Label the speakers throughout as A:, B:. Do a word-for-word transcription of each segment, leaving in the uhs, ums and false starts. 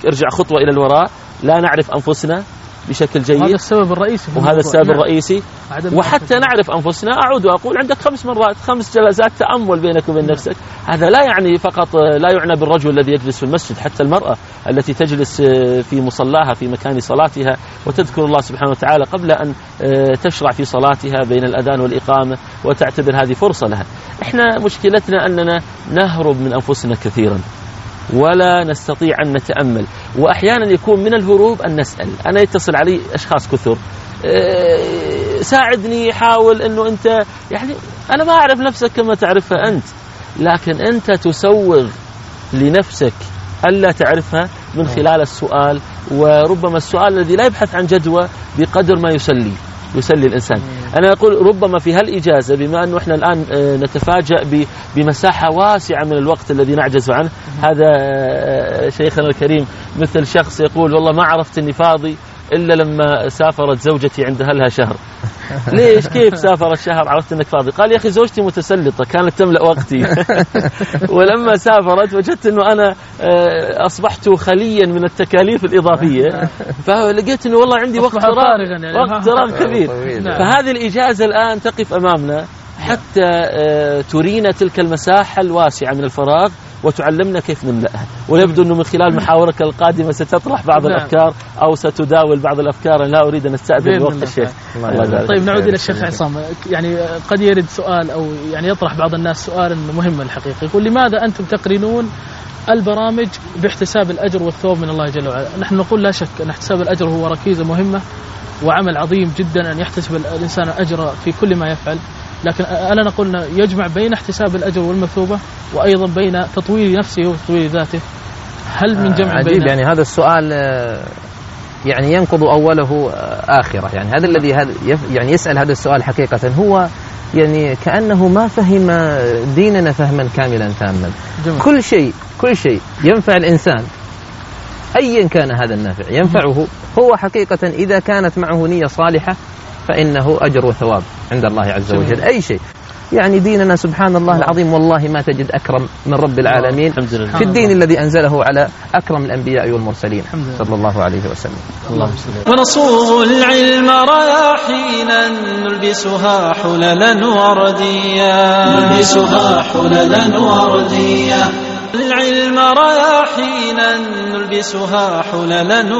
A: ارجع خطوة إلى الوراء، لا نعرف أنفسنا بشكل جيد.
B: هذا السبب الرئيسي،
A: وهذا السبب الرئيسي. وحتى نعرف أنفسنا أعود وأقول عندك خمس مرات خمس جلسات تأمل بينك وبين نفسك. هذا لا يعني فقط، لا يعنى بالرجل الذي يجلس في المسجد، حتى المرأة التي تجلس في مصلاها في مكان صلاتها وتذكر الله سبحانه وتعالى قبل أن تشرع في صلاتها بين الأذان والإقامة، وتعتبر هذه فرصة لها. إحنا مشكلتنا أننا نهرب من أنفسنا كثيرا ولا نستطيع أن نتأمل، وأحيانا يكون من الهروب أن نسأل. أنا يتصل علي أشخاص كثر، أه ساعدني، حاول أنه أنت يعني أنا ما أعرف نفسك كما تعرفها أنت، لكن أنت تسوغ لنفسك ألا تعرفها من خلال السؤال، وربما السؤال الذي لا يبحث عن جدوى بقدر ما يسلي يسلي الإنسان. أنا أقول ربما في هالإجازة، بما أنه إحنا الآن نتفاجأ بمساحة واسعة من الوقت الذي نعجز عنه، هذا شيخنا الكريم مثل شخص يقول والله ما عرفت أني فاضي إلا لما سافرت زوجتي عندها لها شهر. ليش؟ كيف سافر الشهر عرفت أنك فاضي؟ قال يا أخي زوجتي متسلطة كانت تملأ وقتي ولما سافرت وجدت أنه أنا أصبحت خليا من التكاليف الإضافية، فلقيت أنه والله عندي وقت فراغ يعني وقت فراغ كبير. فهذه الإجازة الآن تقف أمامنا حتى ترينا تلك المساحة الواسعة من الفراغ وتعلمنا كيف نملأها. ويبدو أنه من خلال محاورك القادمة ستطرح بعض الأفكار أو ستداول بعض الأفكار. لا أريد أن أستأذن وقت الشيخ.
B: طيب نعود إلى الشيخ عصام. يعني قد يرد سؤال أو يعني يطرح بعض الناس سؤال مهم الحقيقة، يقول لماذا أنتم تقرنون البرامج باحتساب الأجر والثواب من الله جل وعلا؟ نحن نقول لا شك أن احتساب الأجر هو ركيزة مهمة وعمل عظيم جدا أن يحتسب الإنسان أجر في كل ما يفعل، لكن أنا نقول يجمع بين احتساب الأجر والمثوبة وأيضا بين تطوير نفسه وتطوير ذاته. هل من جمع
C: عجيب بين يعني هذا السؤال يعني ينقض أوله آخرة. يعني هذا الذي يعني يسأل هذا السؤال حقيقة هو يعني كأنه ما فهم ديننا فهما كاملا تاما. كل شيء كل شيء ينفع الإنسان أيا كان هذا النافع ينفعه هو حقيقة إذا كانت معه نية صالحة فإنه أجر وثواب عند الله عز وجل. أي شيء يعني ديننا سبحان الله العظيم والله ما تجد أكرم من رب العالمين في الدين الذي أنزله على أكرم الأنبياء والمرسلين صلى الله عليه وسلم.
D: ونصوغ العلم رياحينا نلبسها حللا ورديا نلبسها حللا ورديا العلم رياحينا نلبسها حللا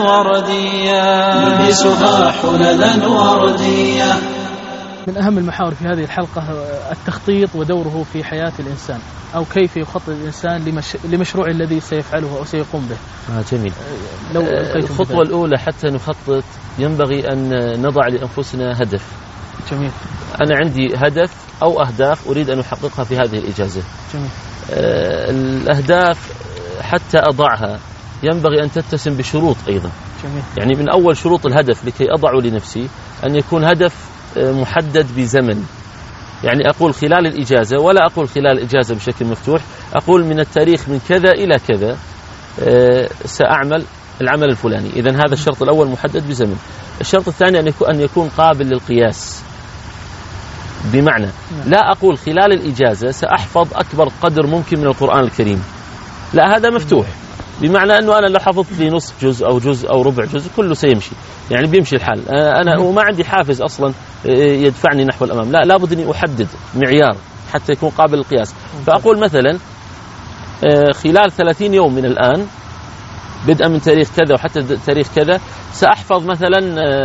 D: ورديا نلبسها حللا ورديا.
B: من أهم المحاور في هذه الحلقة التخطيط ودوره في حياة الإنسان، أو كيف يخطط الإنسان لمش... لمشروع الذي سيفعله أو سيقوم به.
A: آه جميل. لو الخطوة الأولى حتى نخطط ينبغي أن نضع لأنفسنا هدف.
B: جميل.
A: أنا عندي هدف أو أهداف أريد أن أحققها في هذه الإجازة.
B: جميل.
A: آه الأهداف حتى أضعها ينبغي أن تتسم بشروط أيضا.
B: جميل.
A: يعني من أول شروط الهدف لكي أضعه لنفسي أن يكون هدف محدد بزمن. يعني أقول خلال الإجازة، ولا أقول خلال الإجازة بشكل مفتوح، أقول من التاريخ من كذا إلى كذا سأعمل العمل الفلاني. إذن هذا الشرط الأول محدد بزمن. الشرط الثاني أن يكون قابل للقياس، بمعنى لا أقول خلال الإجازة سأحفظ أكبر قدر ممكن من القرآن الكريم، لا هذا مفتوح، بمعنى أنه أنا لو حفظت لي نصف جزء أو جزء أو ربع جزء كله سيمشي، يعني بيمشي الحال. أنا وما عندي حافز أصلا يدفعني نحو الأمام، لا لابد أني أحدد معيار حتى يكون قابل للقياس. فأقول مثلا خلال ثلاثين يوم من الآن بدءا من تاريخ كذا وحتى تاريخ كذا سأحفظ مثلا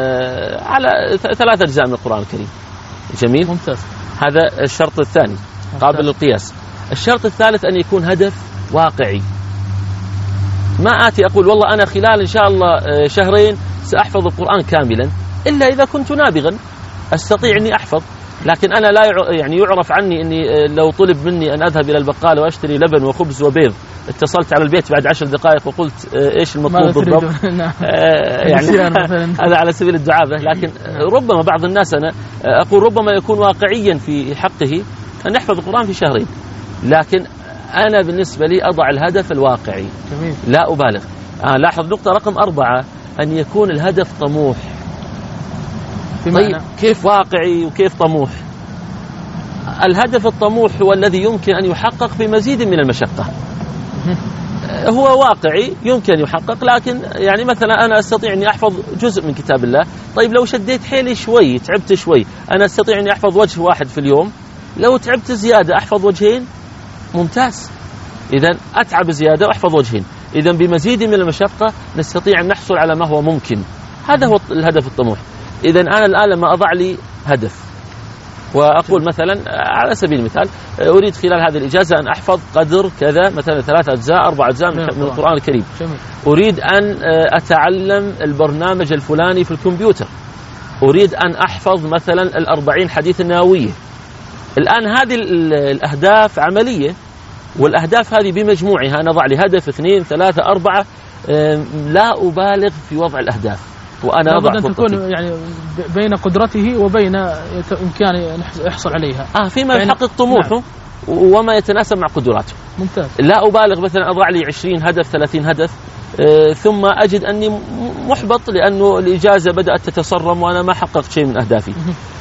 A: على ثلاث أجزاء من القرآن الكريم. جميل.
B: ممتاز.
A: هذا الشرط الثاني قابل للقياس. الشرط الثالث أن يكون هدف واقعي. ما آتي أقول والله أنا خلال إن شاء الله شهرين سأحفظ القرآن كاملا، إلا إذا كنت نابغا أستطيع أني أحفظ. لكن أنا لا يعني يعرف عني أني لو طلب مني أن أذهب إلى البقالة وأشتري لبن وخبز وبيض اتصلت على البيت بعد عشر دقائق وقلت إيش المطلوب بالضبط يعني هذا على سبيل الدعابة. لكن ربما بعض الناس أنا أقول ربما يكون واقعيا في حقه أن يحفظ القرآن في شهرين، لكن أنا بالنسبة لي أضع الهدف الواقعي.
B: جميل.
A: لا أبالغ. آه لاحظ نقطة رقم أربعة أن يكون الهدف طموح. طيب كيف واقعي وكيف طموح؟ الهدف الطموح هو الذي يمكن أن يحقق بمزيد من المشقة. هو واقعي يمكن يحقق، لكن يعني مثلا أنا أستطيع أني أحفظ جزء من كتاب الله. طيب لو شديت حيلي شوي، تعبت شوي، أنا أستطيع أني أحفظ وجه واحد في اليوم. لو تعبت زيادة أحفظ وجهين، ممتاز. إذن أتعب زيادة وأحفظ وجهين. إذن بمزيد من المشقة نستطيع أن نحصل على ما هو ممكن. هذا هو الهدف الطموح. إذن أنا الآن لما أضع لي هدف وأقول مثلا على سبيل المثال أريد خلال هذه الإجازة أن أحفظ قدر كذا، مثلا ثلاثة أجزاء أربع أجزاء من القرآن الكريم. أريد أن أتعلم البرنامج الفلاني في الكمبيوتر. أريد أن أحفظ مثلا الأربعين حديث النووية. الآن هذه الأهداف عملية، والأهداف هذه بمجموعها نضع لي هدف اثنين ثلاثة أربعة. لا أبالغ في وضع الأهداف وأنا أضع خطتي.
B: تكون يعني بين قدرته وبين إمكانه يحصل عليها.
A: آه فيما يعني يحقق طموحه. نعم. وما يتناسب مع قدراته.
B: ممتاز.
A: لا أبالغ مثلا أضع لي عشرين هدف ثلاثين هدف آه ثم أجد أني محبط لأنه الإجازة بدأت تتصرم وأنا ما حققت شيء من أهدافي.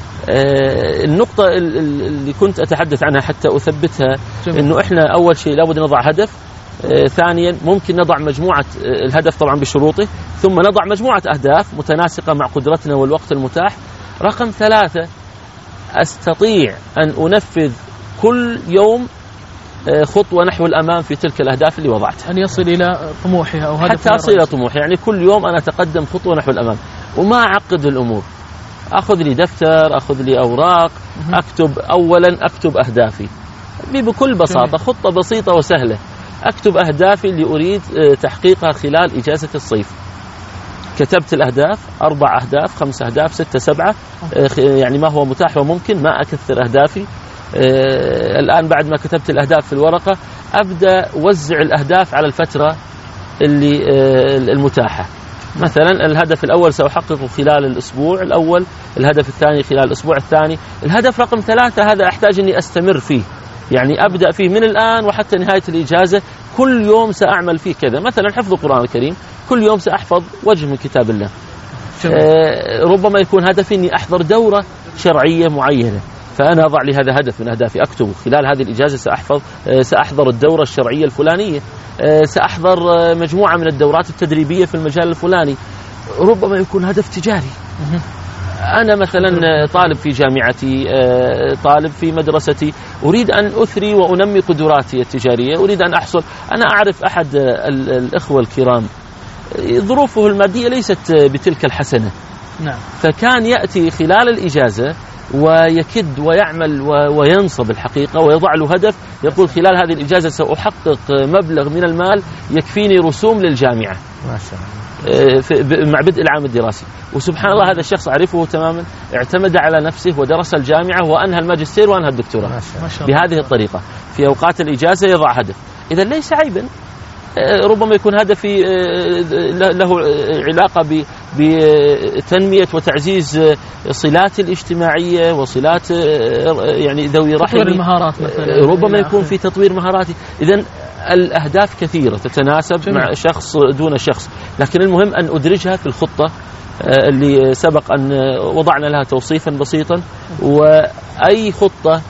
A: آه النقطة اللي كنت أتحدث عنها حتى أثبتها، إنه إحنا أول شيء لابد نضع هدف. آه ثانيا ممكن نضع مجموعة آه الهدف طبعا بشروطه، ثم نضع مجموعة أهداف متناسقة مع قدرتنا والوقت المتاح. رقم ثلاثة، أستطيع أن أنفذ كل يوم آه خطوة نحو الأمام في تلك الأهداف اللي وضعتها،
B: أن يصل إلى طموحها أو هدف
A: حتى أصل إلى طموحي. يعني كل يوم أنا أتقدم خطوة نحو الأمام وما أعقد الأمور. أخذ لي دفتر، أخذ لي أوراق، أكتب. أولا أكتب أهدافي بكل بساطة، خطة بسيطة وسهلة. أكتب أهدافي اللي أريد تحقيقها خلال إجازة الصيف. كتبت الأهداف، أربع أهداف، خمس أهداف، ستة، سبعة، يعني ما هو متاح وممكن. ما أكثر أهدافي. الآن بعد ما كتبت الأهداف في الورقة أبدأ وزع الأهداف على الفترة اللي المتاحة. مثلا الهدف الأول سأحققه خلال الأسبوع الأول، الهدف الثاني خلال الأسبوع الثاني، الهدف رقم ثلاثة هذا أحتاج أني أستمر فيه، يعني أبدأ فيه من الآن وحتى نهاية الإجازة. كل يوم سأعمل فيه كذا. مثلا حفظ القرآن الكريم، كل يوم سأحفظ وجه من كتاب الله. آه ربما يكون هدفي أني أحضر دورة شرعية معينة، فأنا أضع لي هذا هدف من أهدافي، أكتبه خلال هذه الإجازة سأحفظ آه سأحضر الدورة الشرعية الفلانية، آه سأحضر آه مجموعة من الدورات التدريبية في المجال الفلاني. ربما يكون هدف تجاري. أنا مثلا طالب في جامعتي، طالب في مدرستي، أريد أن أثري وأنمي قدراتي التجارية، أريد أن أحصل. أنا أعرف أحد الإخوة الكرام ظروفه المادية ليست بتلك الحسنة.
B: نعم.
A: فكان يأتي خلال الإجازة ويكد ويعمل وينصب الحقيقة ويضع له هدف، يقول خلال هذه الإجازة سأحقق مبلغ من المال يكفيني رسوم للجامعة.
C: ما شاء الله.
A: مع بدء العام الدراسي. وسبحان الله هذا الشخص أعرفه تماما، اعتمد على نفسه ودرس الجامعة وأنهى الماجستير وأنهى الدكتوراه بهذه الطريقة. في أوقات الإجازة يضع هدف. إذا ليس عيبا. ربما يكون هدفي له علاقة بتنمية وتعزيز صلات الاجتماعية وصلات يعني ذوي رحمي،
B: تطوير المهارات مثلا.
A: ربما يكون في تطوير مهاراتي. إذن الأهداف كثيرة تتناسب جميل. مع شخص دون شخص، لكن المهم أن أدرجها في الخطة اللي سبق أن وضعنا لها توصيفا بسيطا. وأي خطة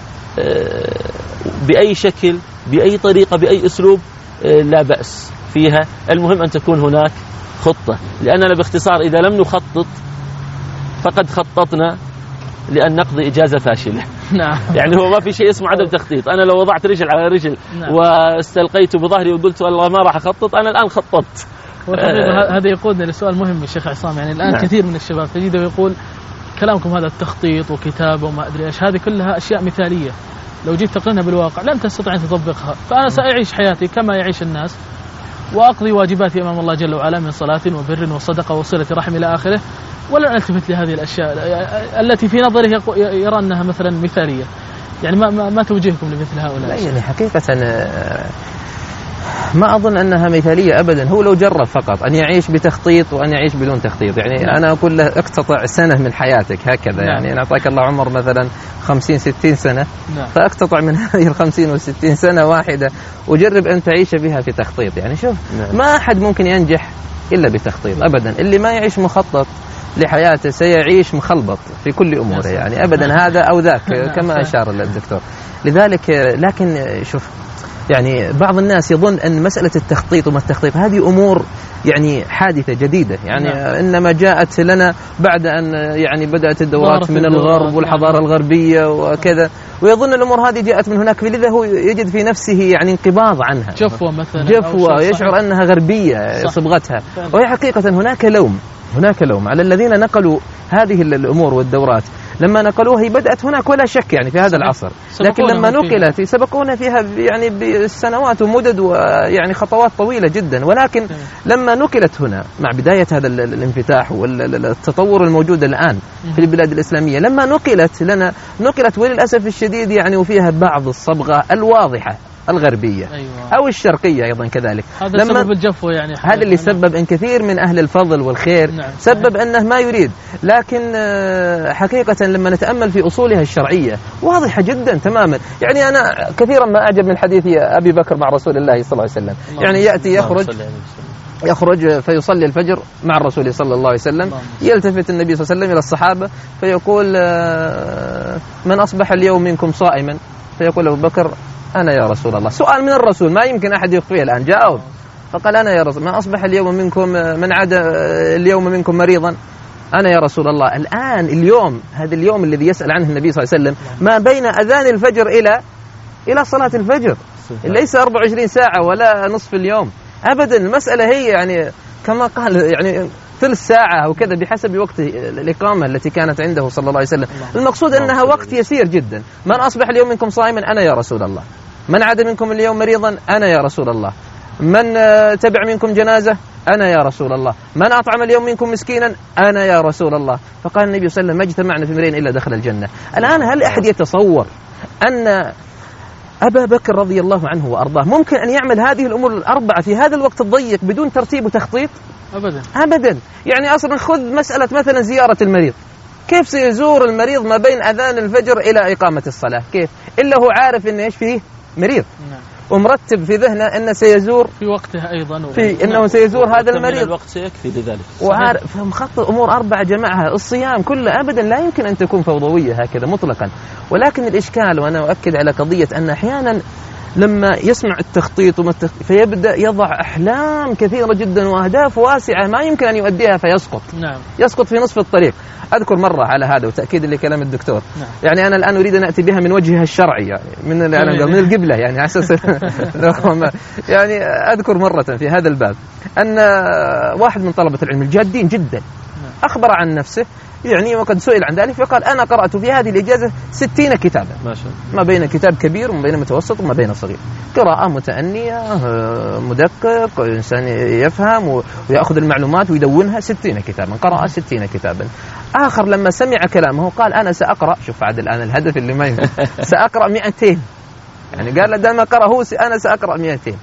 A: بأي شكل بأي طريقة بأي أسلوب لا بأس فيها، المهم أن تكون هناك خطة. لأننا باختصار إذا لم نخطط فقد خططنا لأن نقضي إجازة فاشلة.
B: نعم.
A: يعني هو ما في شيء اسمه عدم تخطيط. أنا لو وضعت رجل على رجل نعم. واستلقيت بظهري وقلت والله ما راح أخطط، أنا الآن خططت.
B: آه هذا يقودنا لسؤال مهم يا شيخ عصام. يعني الآن نعم. كثير من الشباب تجده يقول كلامكم هذا التخطيط وكتابة وما أدري إيش، هذه كلها أشياء مثالية، لو جيت تقرنها بالواقع لن تستطيع أن تطبقها. فأنا سأعيش حياتي كما يعيش الناس وأقضي واجباتي أمام الله جل وعلا من صلاة وبر وصدقة وصلة رحم إلى آخره، ولا ألتفت لهذه الأشياء التي في نظره يرى أنها مثلا مثالية. يعني ما ما, ما توجهكم لمثل هؤلاء؟
C: لا يعني حقيقة ما أظن أنها مثالية أبدا. هو لو جرب فقط أن يعيش بتخطيط وأن يعيش بدون تخطيط، يعني نعم. أنا أقول له اقتطع سنة من حياتك هكذا. نعم. يعني أنا أعطاك الله عمر مثلا خمسين ستين سنة. نعم. فاقتطع من هذه الخمسين والستين سنة واحدة وجرب أن تعيش بها في تخطيط. يعني شوف نعم. ما أحد ممكن ينجح إلا بتخطيط أبدا. اللي ما يعيش مخطط لحياته سيعيش مخلبط في كل أموره، يعني أبدا هذا أو ذاك كما أشار الدكتور. لذلك لكن شوف يعني بعض الناس يظن أن مسألة التخطيط وما التخطيط هذه أمور يعني حادثة جديدة، يعني نعم. إنما جاءت لنا بعد أن يعني بدأت الدورات من الغرب والحضارة نعم. الغربية وكذا، ويظن الأمور هذه جاءت من هناك، فلذا هو يجد في نفسه يعني انقباض عنها،
B: جفوة مثلا،
C: جفوة، يشعر أنها غربية صبغتها. وهي حقيقة هناك لوم هناك لوم على الذين نقلوا هذه الأمور والدورات. لما نقلوها هي بدأت هناك ولا شك يعني في هذا العصر، لكن لما نقلت سبقونا فيها يعني بسنوات ومدد ويعني خطوات طويلة جدا، ولكن لما نقلت هنا مع بداية هذا الانفتاح والتطور الموجود الآن في البلاد الإسلامية، لما نقلت لنا نقلت وللأسف الشديد يعني وفيها بعض الصبغة الواضحة الغربية أيوة. أو الشرقية أيضا كذلك.
B: هذا سبب الجفوة يعني،
C: هذا اللي سبب أن كثير من أهل الفضل والخير نعم. سبب أنه ما يريد، لكن حقيقة لما نتأمل في أصولها الشرعية واضحة جدا تماما. يعني أنا كثيرا ما أعجب من حديث أبي بكر مع رسول الله صلى الله عليه وسلم، يعني يأتي يخرج يخرج فيصلي الفجر مع الرسول صلى الله عليه وسلم، يلتفت النبي صلى الله عليه وسلم إلى الصحابة فيقول من أصبح اليوم منكم صائما؟ فيقول أبو بكر أنا يا رسول الله. سؤال من الرسول ما يمكن أحد يخفيه الآن، جاءوا فقال أنا يا رسول، ما أصبح اليوم منكم من عاد اليوم منكم مريضا؟ أنا يا رسول الله. الآن اليوم هذا اليوم الذي يسأل عنه النبي صلى الله عليه وسلم ما بين أذان الفجر إلى إلى صلاة الفجر، ليس أربع وعشرين ساعة ولا نصف اليوم أبدا. المسألة هي يعني كما قال يعني ثلث ساعة أو كذا بحسب وقت الإقامة التي كانت عنده صلى الله عليه وسلم. المقصود أنها وقت يسير جدا. من أصبح اليوم منكم صائما؟ أنا يا رسول الله. من عاد منكم اليوم مريضا؟ أنا يا رسول الله. من تبع منكم جنازة؟ أنا يا رسول الله. من أطعم اليوم منكم مسكينا؟ أنا يا رسول الله. فقال النبي صلى الله عليه وسلم ما اجتمعنا في امرئ إلا دخل الجنة. الآن هل أحد يتصور أن أبا بكر رضي الله عنه وأرضاه ممكن أن يعمل هذه الأمور الأربعة في هذا الوقت الضيق بدون ترتيب وتخطيط؟
B: أبدا
C: أبدا. يعني أصلا خذ مسألة مثلا زيارة المريض، كيف سيزور المريض ما بين أذان الفجر إلى إقامة الصلاة؟ كيف؟ إلا هو عارف إنه إيش فيه مريض نعم. ومرتب في ذهنه أنه سيزور
B: في وقتها أيضا
C: في إنه سيزور هذا المريض،
A: الوقت سيكفي لذلك،
C: وعارف مخطط أمور أربعة جماعها. الصيام كله أبدا لا يمكن أن تكون فوضوية هكذا مطلقا. ولكن الإشكال، وأنا أؤكد على قضية أن أحيانا لما يسمع التخطيط ومتخ... فيبدأ يضع أحلام كثيرة جدا وأهداف واسعة ما يمكن أن يؤديها فيسقط نعم. يسقط في نصف الطريق. أذكر مرة على هذا وتأكيد لكلام الدكتور نعم. يعني أنا الآن أريد أن أتي بها من وجهها الشرعي يعني من من القبلة يعني على أساس يعني أذكر مرة في هذا الباب أن واحد من طلبة العلم الجادين جدا أخبر عن نفسه يعني وقد سئل عن ذلك فقال أنا قرأت في هذه الإجازة ستين كتابا ما شاء الله، ما بين كتاب كبير وما بين متوسط وما بين صغير، قراءة متأنية مدقق، إنسان يفهم ويأخذ المعلومات ويدونها. ستين كتابا قرأ ستين كتابا. آخر لما سمع كلامه قال أنا سأقرأ، شوف عاد الآن الهدف اللي ما يمكن سأقرأ مئتين، يعني قال لما قرأ هو أنا سأقرأ مئتين.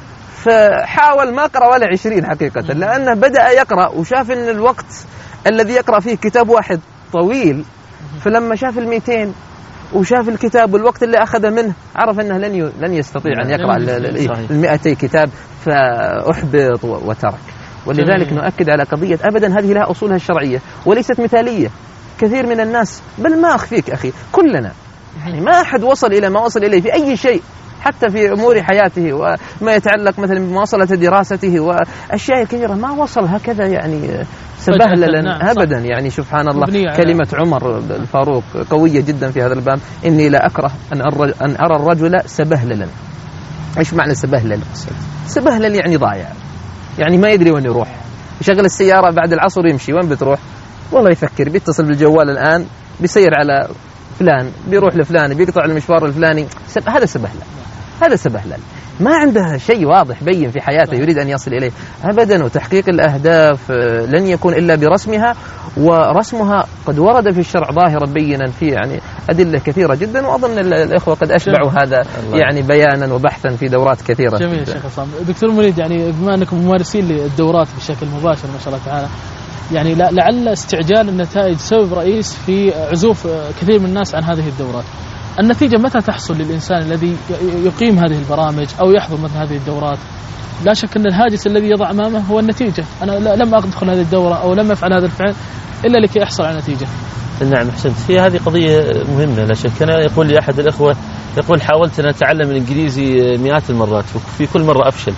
C: فحاول ما قرأ ولا عشرين حقيقة، لأنه بدأ يقرأ وشاف أن الوقت الذي يقرأ فيه كتاب واحد طويل، فلما شاف المئتين وشاف الكتاب والوقت اللي أخذ منه عرف أنه لن لن يستطيع أن يقرأ المئتي كتاب فأحبط وترك. ولذلك نؤكد على قضية أبدا هذه لها أصولها الشرعية وليست مثالية. كثير من الناس، بل ما أخفيك أخي كلنا يعني ما أحد وصل إلى ما وصل إليه في أي شيء، حتى في أمور حياته وما يتعلق مثلا بمواصلة دراسته وأشياء كثيرة ما وصل هكذا يعني سبهللا نعم أبدا. يعني سبحان الله كلمة عمر الفاروق قوية جدا في هذا الباب، إني لا أكره أن أرى الرجل سبهللا. إيش معنى سبهلل؟ سبهلل يعني ضايع، يعني ما يدري وين يروح، يشغل السيارة بعد العصر يمشي، وين بتروح؟ والله يفكر بيتصل بالجوال الآن بيسير على فلان، بيروح لفلان، بيقطع المشوار الفلاني. سب... هذا سبهلل، هذا سبهلل، ما عنده شيء واضح بين في حياته يريد أن يصل إليه أبدا. وتحقيق الأهداف لن يكون إلا برسمها، ورسمها قد ورد في الشرع ظاهرا بينا في يعني أدلة كثيرة جدا، وأظن الإخوة قد أشبعوا هذا يعني بيانا وبحثا في دورات كثيرة.
B: جميل شيخ عصام. دكتور مريد، يعني بما أنكم ممارسين للدورات بشكل مباشر ما شاء الله تعالى، يعني لعل استعجال النتائج سبب رئيس في عزوف كثير من الناس عن هذه الدورات. النتيجة متى تحصل للإنسان الذي يقيم هذه البرامج أو يحضر مثل هذه الدورات؟ لا شك أن الهاجس الذي يضع أمامه هو النتيجة. أنا لم أدخل هذه الدورة أو لم أفعل هذا الفعل إلا لكي أحصل على نتيجة.
A: نعم أحسنت. هي هذه قضية مهمة لا شك. أنا يقول لي أحد الأخوة يقول حاولت أن أتعلم الإنجليزي مئات المرات وفي كل مرة أفشل.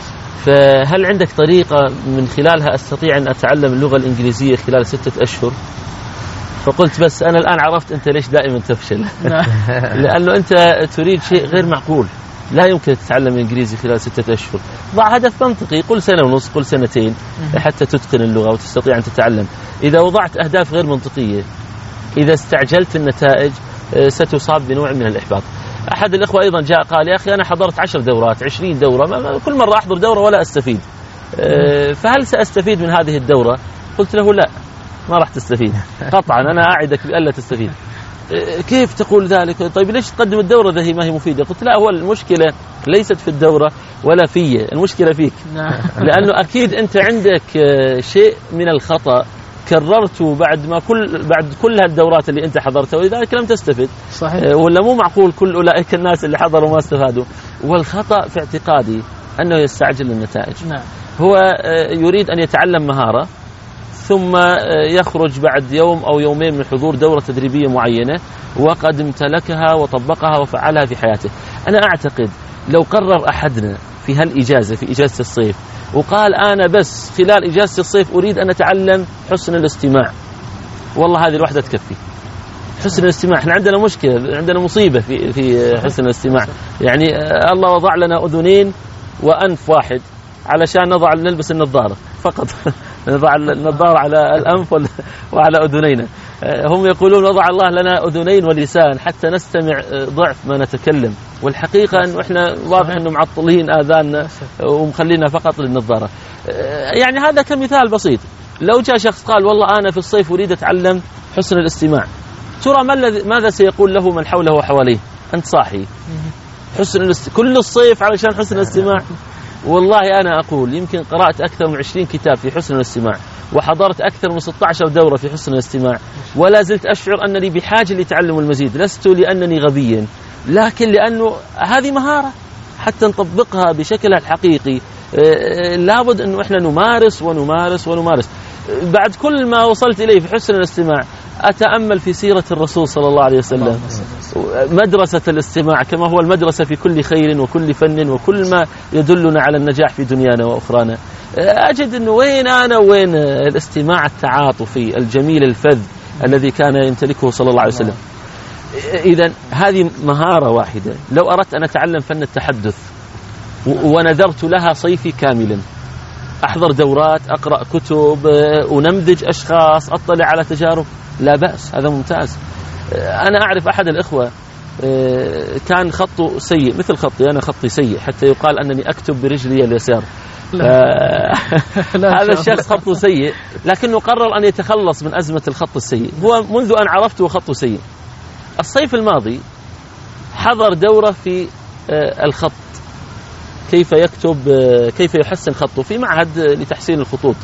A: فهل عندك طريقة من خلالها أستطيع أن أتعلم اللغة الإنجليزية خلال ستة أشهر؟ فقلت بس أنا الآن عرفت أنت ليش دائما تفشل. لأنه أنت تريد شيء غير معقول. لا يمكن تتعلم الإنجليزي خلال ستة أشهر. ضع هدف منطقي، قل سنة ونص، قل سنتين حتى تتقن اللغة وتستطيع أن تتعلم. إذا وضعت أهداف غير منطقية، إذا استعجلت النتائج، ستصاب بنوع من الإحباط. أحد الإخوة أيضا جاء قال يا أخي أنا حضرت عشر دورات عشرين دورة، ما كل مرة أحضر دورة ولا أستفيد، فهل سأستفيد من هذه الدورة؟ قلت له لا، ما راح تستفيد قطعا، أنا أعدك بألا تستفيد. كيف تقول ذلك؟ طيب ليش تقدم الدورة إذا هي ما هي مفيدة؟ قلت لا، هو المشكلة ليست في الدورة ولا في، المشكلة فيك. لأنه أكيد أنت عندك شيء من الخطأ كررته بعد ما كل بعد كل هالدورات اللي أنت حضرتها، ولذلك لم تستفد. صحيح. ولا مو معقول كل أولئك الناس اللي حضروا ما استفادوا. والخطأ في اعتقادي أنه يستعجل النتائج. نعم. هو يريد أن يتعلم مهارة ثم يخرج بعد يوم أو يومين من حضور دورة تدريبية معينة وقد امتلكها وطبقها وفعلها في حياته. أنا أعتقد لو قرر أحدنا في هالإجازة، في إجازة الصيف، وقال أنا بس خلال إجازة الصيف أريد أن أتعلم حسن الاستماع، والله هذه الوحدة تكفي. حسن الاستماع، احنا عندنا مشكلة، عندنا مصيبة في في حسن الاستماع. يعني الله وضع لنا أذنين وأنف واحد علشان نضع نلبس النظارة فقط. نضع النظارة على الأنف وعلى أذنينا. هم يقولون وضع الله لنا أذنين ولسان حتى نستمع ضعف ما نتكلم، والحقيقة أنه إحنا واضح أنه معطلين آذاننا ومخلينا فقط للنظارة. يعني هذا كمثال بسيط. لو جاء شخص قال والله أنا في الصيف أريد أتعلم حسن الاستماع، ترى ماذا سيقول له من حوله وحواليه؟ أنت صاحي حسن الاست... كل الصيف علشان حسن الاستماع؟ والله أنا أقول يمكن قرأت أكثر من عشرين كتاب في حسن الاستماع، وحضرت أكثر من ستة عشر دورة في حسن الاستماع، ولا زلت أشعر أنني بحاجة لتعلم المزيد. لست لأنني غبيا، لكن لأنه هذه مهارة حتى نطبقها بشكلها الحقيقي لابد أنه إحنا نمارس ونمارس ونمارس. بعد كل ما وصلت إليه في حسن الاستماع أتأمل في سيرة الرسول صلى الله عليه وسلم، مدرسة الاستماع كما هو المدرسة في كل خير وكل فن وكل ما يدلنا على النجاح في دنيانا وأخرانا. أجد أنه وين أنا وين الاستماع التعاطفي الجميل الفذ الذي كان يمتلكه صلى الله عليه وسلم. إذن هذه مهارة واحدة. لو أردت أن أتعلم فن التحدث ونذرت لها صيفي كاملا، أحضر دورات، أقرأ كتب، أنمذج أشخاص، أطلع على تجارب، لا بأس، هذا ممتاز. أنا أعرف أحد الإخوة كان خطه سيء مثل خطي، أنا خطي سيء حتى يقال أنني أكتب برجلي اليسار. هذا الشخص خطه سيء لكنه قرر أن يتخلص من أزمة الخط السيء. هو منذ أن عرفته خطه سيء. الصيف الماضي حضر دورة في الخط، كيف يكتب، كيف يحسن خطه في معهد لتحسين الخطوط.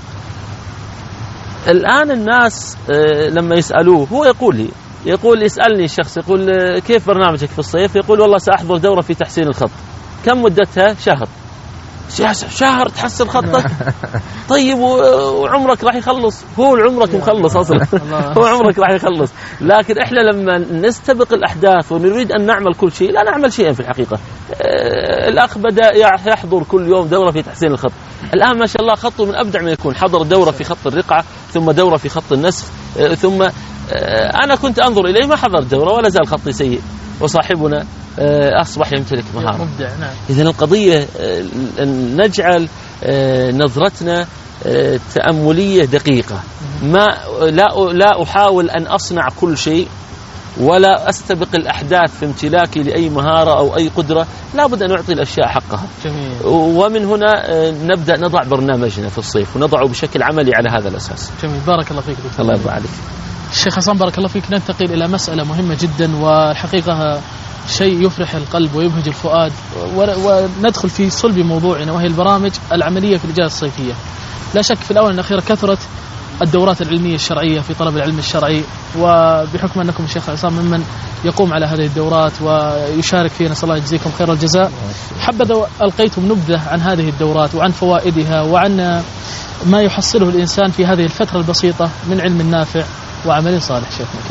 A: الآن الناس لما يسألوه هو يقول لي يقول يسألني الشخص يقول كيف برنامجك في الصيف؟ يقول والله سأحضر دورة في تحسين الخط. كم مدتها؟ شهر. شهر تحسن خطك؟ طيب وعمرك راح يخلص. هو عمرك مخلص أصلا. هو عمرك راح يخلص. لكن إحنا لما نستبق الأحداث ونريد أن نعمل كل شيء لا نعمل شيئا في الحقيقة. الأخ بدأ يحضر كل يوم دورة في تحسين الخط، الآن ما شاء الله خطه من أبدع ما يكون. حضر دورة في خط الرقعة، ثم دورة في خط النسخ، ثم أنا كنت أنظر إليه ما حضر دورة ولا زال خطي سيء، وصاحبنا أصبح يمتلك مهارة. إذن القضية أن نجعل نظرتنا تأملية دقيقة. ما لا لا أحاول أن أصنع كل شيء ولا أستبق الأحداث في امتلاكي لأي مهارة أو أي قدرة. لا بد أن أعطي الأشياء حقها. جميل. ومن هنا نبدأ نضع برنامجنا في الصيف ونضعه بشكل عملي على هذا الأساس.
B: جميل، بارك الله فيك دكتور.
A: الله يرضى عليك.
B: الشيخ عصام بارك الله فيك. ننتقل إلى مسألة مهمة جدا والحقيقة شيء يفرح القلب ويبهج الفؤاد، وندخل في صلب موضوعنا وهي البرامج العملية في الإجازة الصيفية. لا شك في الآونة الأخيرة كثرت الدورات العلمية الشرعية في طلب العلم الشرعي، وبحكم أنكم الشيخ عصام ممن يقوم على هذه الدورات ويشارك فيها، نسأل الله يجزيكم خير الجزاء. حبذا ألقيتم نبذة عن هذه الدورات وعن فوائدها وعن ما يحصله الإنسان في هذه الفترة البسيطة من علم نافع وعمل صالح. شيخنا كده.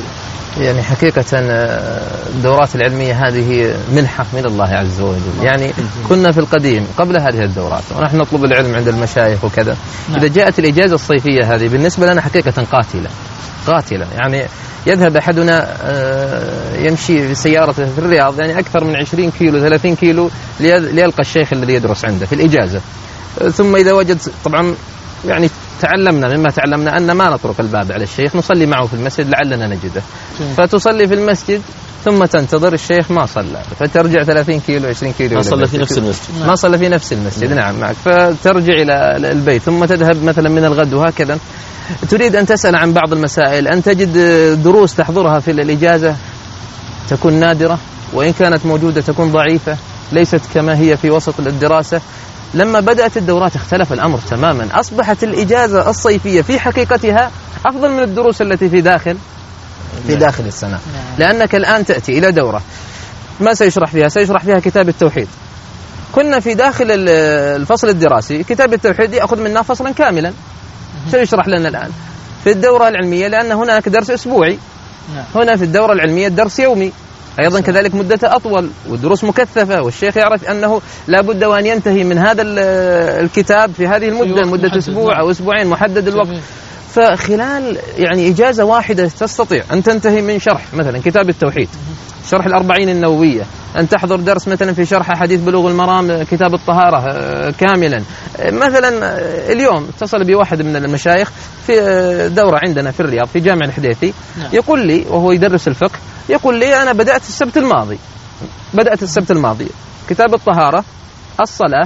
C: يعني حقيقة الدورات العلمية هذه منحة من الله عز وجل. يعني كنا في القديم قبل هذه الدورات ونحن نطلب العلم عند المشايخ وكذا، إذا جاءت الإجازة الصيفية هذه بالنسبة لنا حقيقة قاتلة قاتلة. يعني يذهب أحدنا يمشي في سيارته في الرياض يعني أكثر من عشرين كيلو ثلاثين كيلو ليلقى الشيخ الذي يدرس عنده في الإجازة، ثم إذا وجد طبعا يعني تعلمنا مما تعلمنا أن ما نطرق الباب على الشيخ، نصلي معه في المسجد لعلنا نجده. فتصلي في المسجد ثم تنتظر الشيخ ما صلى، فترجع ثلاثين كيلو عشرين كيلو
A: ما صلى في نفس المسجد
C: ما صلى في نفس المسجد نعم معك، فترجع إلى البيت ثم تذهب مثلا من الغد وهكذا. تريد أن تسأل عن بعض المسائل، أن تجد دروس تحضرها في الإجازة تكون نادرة، وإن كانت موجودة تكون ضعيفة ليست كما هي في وسط الدراسة. لما بدأت الدورات اختلف الأمر تماما، أصبحت الإجازة الصيفية في حقيقتها أفضل من الدروس التي في داخل في داخل السنة، لأنك الآن تأتي إلى دورة ما سيشرح فيها؟ سيشرح فيها كتاب التوحيد. كنا في داخل الفصل الدراسي كتاب التوحيد يأخذ منا فصلا كاملا، سيشرح لنا الآن في الدورة العلمية لأن هناك درس أسبوعي، هنا في الدورة العلمية الدرس يومي أيضا كذلك مدته أطول والدروس مكثفة، والشيخ يعرف أنه لا بد وأن ينتهي من هذا الكتاب في هذه المدة مدة أسبوع أو أسبوعين محدد الوقت. فخلال يعني إجازة واحدة تستطيع أن تنتهي من شرح مثلا كتاب التوحيد، شرح الأربعين النووية، أن تحضر درس مثلا في شرح حديث بلوغ المرام كتاب الطهارة كاملا. مثلا اليوم اتصل بواحد من المشايخ في دورة عندنا في الرياض في جامع الحديثي، يقول لي وهو يدرس الفقه، يقول لي أنا بدأت السبت الماضي بدأت السبت الماضي كتاب الطهارة، الصلاة،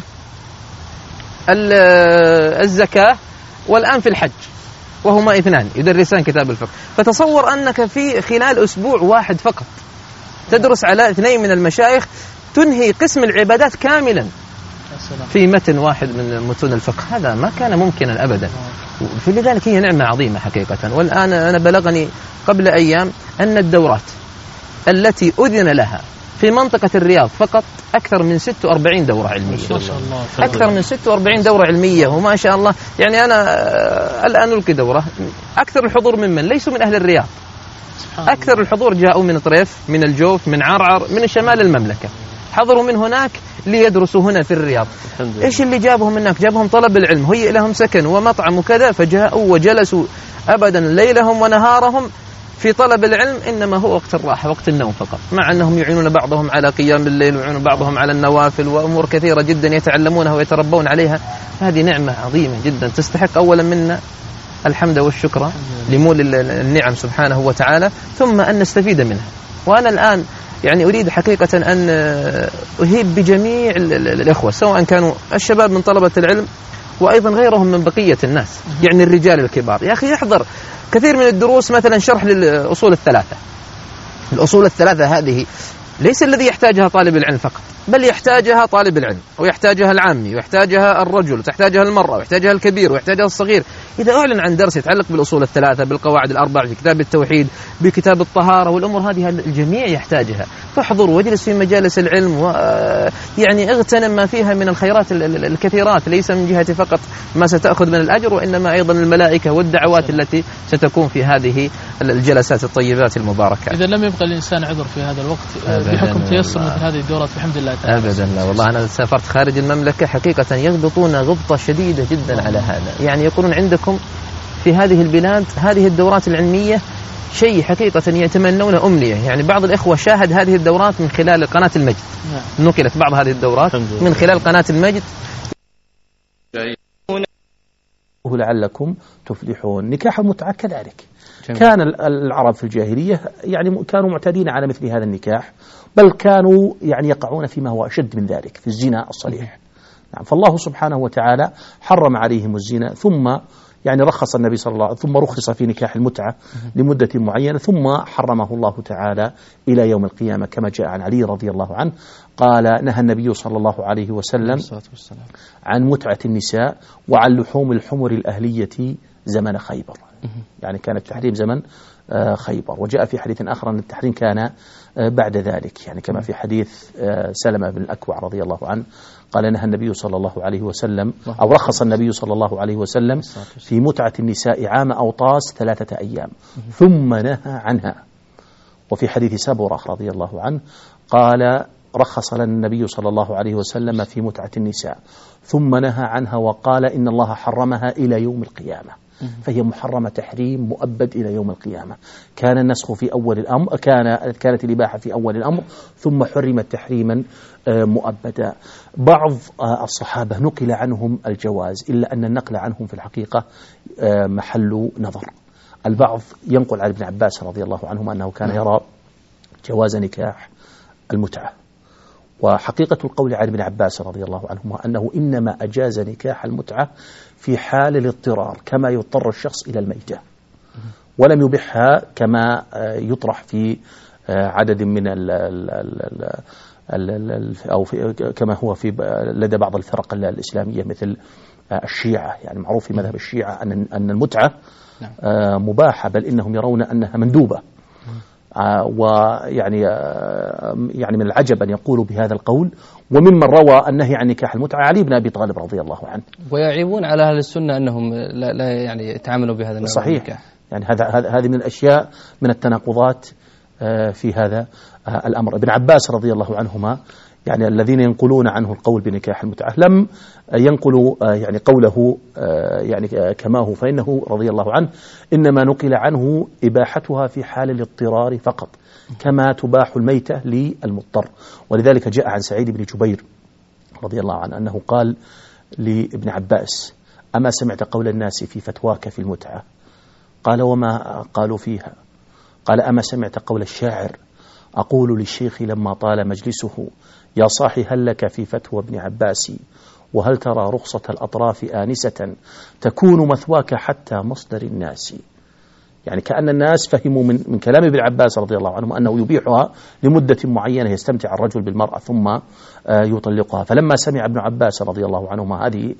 C: الزكاة، والآن في الحج، وهما اثنان يدرسان كتاب الفقه. فتصور أنك في خلال أسبوع واحد فقط تدرس على اثنين من المشايخ، تنهي قسم العبادات كاملا في متن واحد من متون الفقه. هذا ما كان ممكنا أبدا، فلذلك هي نعمة عظيمة حقيقة. والآن أنا بلغني قبل أيام أن الدورات التي أذن لها في منطقة الرياض فقط أكثر من ستة وأربعين دورة علمية، أكثر من ستة وأربعين دورة علمية، وما شاء الله. يعني أنا الآن ألقي دورة أكثر الحضور ممن ليسوا من أهل الرياض، أكثر الحضور جاءوا من طريف، من الجوف، من عرعر، من شمال المملكة، حضروا من هناك ليدرسوا هنا في الرياض. إيش اللي جابهم هناك؟ جابهم طلب العلم، هيئ لهم سكن ومطعم وكذا، فجاءوا وجلسوا أبدا ليلهم ونهارهم في طلب العلم، إنما هو وقت الراحة وقت النوم فقط، مع أنهم يعينون بعضهم على قيام الليل ويعينون بعضهم على النوافل وأمور كثيرة جدا يتعلمونها ويتربون عليها. هذه نعمة عظيمة جدا تستحق أولا منا الحمد والشكر لمول النعم سبحانه وتعالى، ثم أن نستفيد منها. وأنا الآن يعني أريد حقيقة أن أهيب بجميع الإخوة سواء كانوا الشباب من طلبة العلم وأيضا غيرهم من بقية الناس، يعني الرجال الكبار، يا أخي يحضر كثير من الدروس مثلا شرح للأصول الثلاثة. الأصول الثلاثة هذه ليس الذي يحتاجها طالب العلم فقط، بل يحتاجها طالب العلم ويحتاجها العامي ويحتاجها الرجل وتحتاجها المرأة ويحتاجها الكبير ويحتاجها الصغير. إذا أعلن عن درس يتعلق بالأصول الثلاثة، بالقواعد الأربع، بكتاب التوحيد، بكتاب الطهارة والأمور هذه الجميع يحتاجها، فاحضر واجلس في مجالس العلم ويعني اغتنم ما فيها من الخيرات الكثيرات، ليس من جهة فقط ما ستأخذ من الأجر، وإنما أيضا الملائكة والدعوات التي ستكون في هذه الجلسات الطيبات المباركة.
B: إذا لم يبقى الإنسان عذر في هذا الوقت بحكم تيسر مثل هذه الدورات بحمد الله تعالى.
C: أبدا لا والله، أنا سافرت خارج المملكة حقيقة يغبطون غبطة شديدة جدا على هذا، يعني يقولون عندكم في هذه البلاد هذه الدورات العلمية شيء حقيقة يتمنون أمنية. يعني بعض الإخوة شاهد هذه الدورات من خلال قناة المجد، نقلت بعض هذه الدورات من خلال قناة المجد.
E: لعلكم تفلحون. نكاح المتعة كذلك كان العرب في الجاهلية يعني كانوا معتادين على مثل هذا النكاح، بل كانوا يعني يقعون فيما هو أشد من ذلك في الزنا الصريح. نعم، فالله سبحانه وتعالى حرم عليهم الزنا، ثم يعني رخص النبي صلى الله عليه وسلم، ثم رخص في نكاح المتعة لمدة معينة، ثم حرمه الله تعالى إلى يوم القيامة، كما جاء عن علي رضي الله عنه قال نهى النبي صلى الله عليه وسلم عن متعة النساء وعن لحوم الحمر الأهلية زمن خيبر. يعني كان التحريم زمن خيبر، وجاء في حديث آخر أن التحريم كان بعد ذلك، يعني كما في حديث سلمة بن الأكوع رضي الله عنه قال نهى النبي صلى الله عليه وسلم أو رخص النبي صلى الله عليه وسلم في متعة النساء عام أوطاس ثلاثة أيام ثم نهى عنها. وفي حديث سبرة رضي الله عنه قال رخص لنا النبي صلى الله عليه وسلم في متعة النساء ثم نهى عنها وقال إن الله حرمها إلى يوم القيامة، فهي محرمة تحريم مؤبد إلى يوم القيامة. كان النسخ في أول الأمر، كان كانت الإباحة في أول الأمر ثم حرمت تحريما مؤبدا. بعض الصحابة نقل عنهم الجواز، إلا أن النقل عنهم في الحقيقة محل نظر. البعض ينقل عن ابن عباس رضي الله عنهما أنه كان يرى جواز نكاح المتعة، وحقيقة القول عن ابن عباس رضي الله عنهما أنه إنما أجاز نكاح المتعة في حال الاضطرار كما يضطر الشخص إلى الميتة، ولم يبحها كما يطرح في عدد من ال ال ال ال ال أو في كما هو في لدى بعض الفرق الإسلامية مثل الشيعة. يعني معروف في مذهب الشيعة أن أن المتعة مباحة، بل إنهم يرون أنها مندوبة. آه ويعني آه يعني من العجب أن يقولوا بهذا القول. وممن روى النهي عن نكاح المتعة علي بن أبي طالب رضي الله عنه.
F: ويعيبون على أهل السنة أنهم لا, لا يعني يتعاملوا بهذا النوع.
E: صحيح. يعني هذا هذه من الأشياء من التناقضات آه في هذا آه الأمر. ابن عباس رضي الله عنهما يعني الذين ينقلون عنه القول بنكاح المتعة لم ينقلوا يعني قوله يعني كما هو، فإنه رضي الله عنه إنما نقل عنه إباحتها في حال الاضطرار فقط كما تباح الميتة للمضطر. ولذلك جاء عن سعيد بن جبير رضي الله عنه أنه قال لابن عباس أما سمعت قول الناس في فتواك في المتعة؟ قال وما قالوا فيها؟ قال أما سمعت قول الشاعر أقول للشيخ لما طال مجلسه يا صاحي هل لك في فتوى ابن عباس وهل ترى رخصة الأطراف آنسة تكون مثواك حتى مصدر الناس. يعني كأن الناس فهموا من, من كلام ابن عباس رضي الله عنه أنه يبيحها لمدة معينة يستمتع الرجل بالمرأة ثم يطلقها. فلما سمع ابن عباس رضي الله عنهما هذه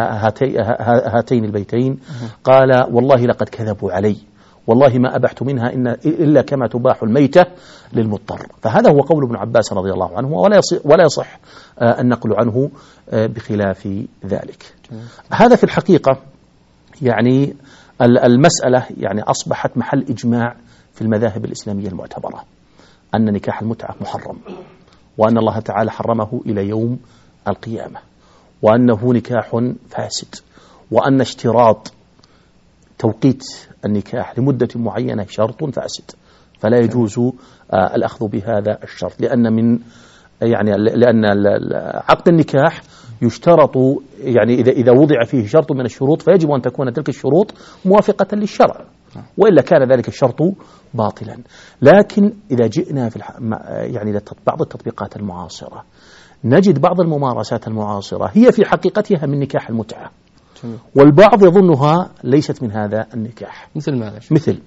E: هاتين البيتين قال والله لقد كذبوا علي، والله ما أبحت منها إن إلا كما تباح الميتة للمضطر. فهذا هو قول ابن عباس رضي الله عنه، ولا يصح, ولا يصح النقل عنه بخلاف ذلك. هذا في الحقيقة يعني المسألة يعني أصبحت محل إجماع في المذاهب الإسلامية المعتبرة أن نكاح المتعة محرم، وأن الله تعالى حرمه إلى يوم القيامة، وأنه نكاح فاسد، وأن اشتراط توقيت النكاح لمدة معينة شرط فاسد، فلا يجوز الأخذ بهذا الشرط، لأن من يعني لأن عقد النكاح يشترط يعني إذا إذا وضع فيه شرط من الشروط فيجب أن تكون تلك الشروط موافقة للشرع، وإلا كان ذلك الشرط باطلا. لكن إذا جئنا في يعني بعض التطبيقات المعاصرة نجد بعض الممارسات المعاصرة هي في حقيقتها من نكاح المتعة، والبعض يظنها ليست من هذا النكاح.
F: مثل ماذا؟
E: مثل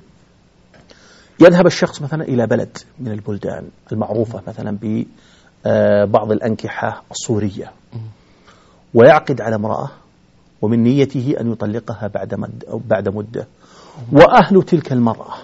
E: يذهب الشخص مثلا إلى بلد من البلدان المعروفة مثلا ببعض الأنكحة الصورية ويعقد على امرأة ومن نيته أن يطلقها بعد مد أو بعد مدة، وأهل تلك المرأة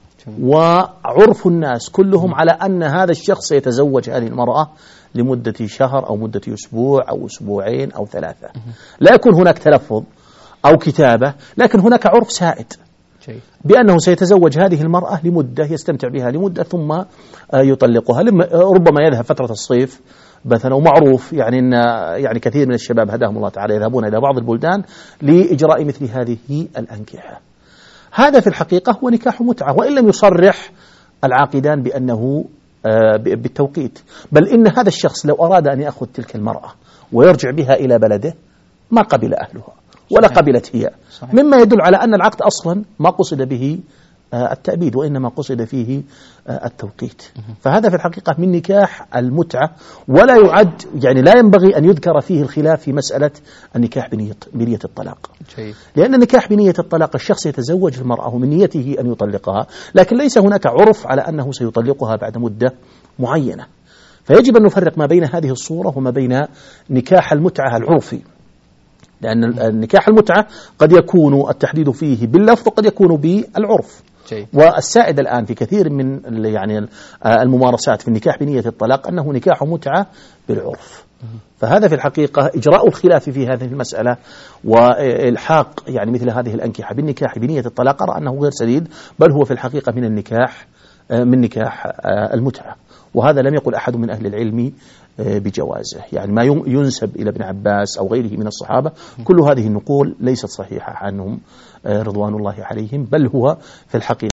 E: وعرف الناس كلهم على أن هذا الشخص سيتزوج هذه المرأة لمدة شهر أو مدة أسبوع أو أسبوعين أو ثلاثة. لا يكون هناك تلفظ أو كتابة، لكن هناك عرف سائد بأنه سيتزوج هذه المرأة لمدة يستمتع بها لمدة ثم يطلقها. ربما يذهب فترة الصيف مثلا، ومعروف يعني أن يعني كثير من الشباب هداهم الله تعالى يذهبون إلى بعض البلدان لإجراء مثل هذه الأنكحة. هذا في الحقيقة هو نكاح متعة، وإن لم يصرح العاقدان بأنه بالتوقيت، بل إن هذا الشخص لو أراد أن يأخذ تلك المرأة ويرجع بها إلى بلده ما قبل أهلها ولا قبلت هي، مما يدل على أن العقد أصلا ما قصد به التأبيد وإنما قصد فيه التوقيت. فهذا في الحقيقة من نكاح المتعة، ولا يعد يعني لا ينبغي أن يذكر فيه الخلاف في مسألة النكاح بنية, بنية الطلاق، لأن النكاح بنية الطلاق الشخص يتزوج المرأة من نيته أن يطلقها، لكن ليس هناك عرف على أنه سيطلقها بعد مدة معينة. فيجب أن نفرق ما بين هذه الصورة وما بين نكاح المتعة العرفي، لأن النكاح المتعة قد يكون التحديد فيه باللفظ وقد يكون بالعرف.
F: جي.
E: والسائد الآن في كثير من يعني الممارسات في النكاح بنية الطلاق أنه نكاح متعة بالعرف. فهذا في الحقيقة إجراء الخلاف في هذه المسألة والحاق يعني مثل هذه الأنكحة بالنكاح بنية الطلاق أرى أنه غير سديد، بل هو في الحقيقة من النكاح من نكاح المتعة، وهذا لم يقل أحد من أهل العلم بجوازه. يعني ما ينسب إلى ابن عباس أو غيره من الصحابة كل هذه النقول ليست صحيحة عنهم رضوان الله عليهم، بل هو في الحقيقة